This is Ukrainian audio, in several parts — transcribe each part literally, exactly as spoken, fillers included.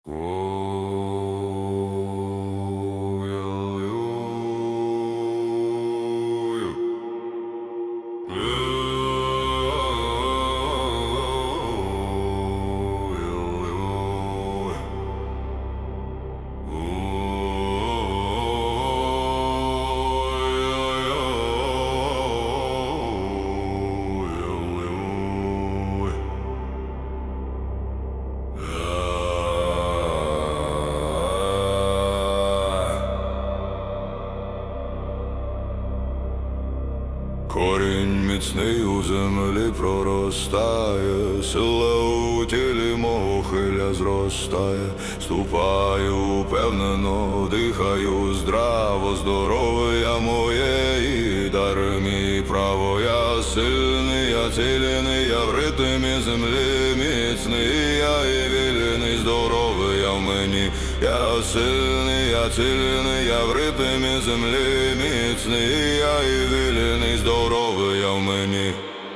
Корінь міцний у землі проростає, сила у тілі мого хиля зростає. Ступаю упевнено, дихаю здраво, здоров'я моє і дар мій право. Я сильний, я ціліний, я в ритмі землі міцний, я і вільний, здоровий я в мені. Я сильний, я ціліний, я в ритмі землі міцний, я і вільний, здоровий я в мені.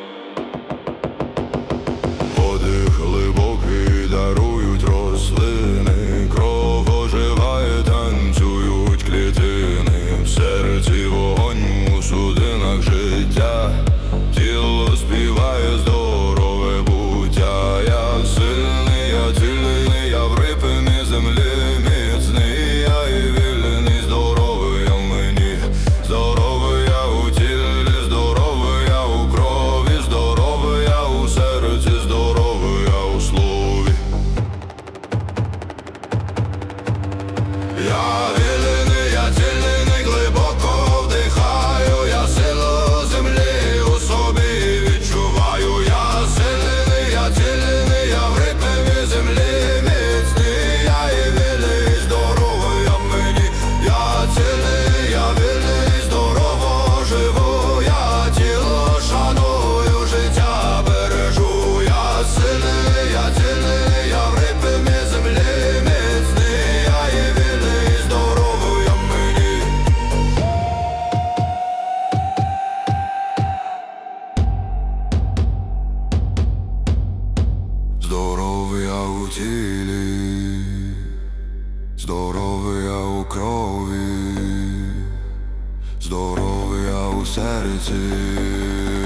Подих глибокий дарують рослини, кров оживає, танцюють клітини. В серці вогонь, у судинах життя, тіло співає здорове буття. Я сильний, я цільний, я в ритмі землі міцний, я і вільний, здоровий я в мені. Здоровий я у тілі, здоровий я у крові, здоровий я у серці, здоровий я у слові. Я вільний, я цільний, глибоко вдихаю, я силу землі у собі відчуваю. Я сильний, я цільний, я в ритмі землі міцний, я і вільний, здоровий я в мені. Я цільний, я вільний, здорово живу, я тіло шаную, життя бережу. Я сильний, я цільний, я в ритмі землі міцний, я і вільний, здоровий я в мені. Здоровий я у тілі, здоровий я у крові, здоровий я у серці.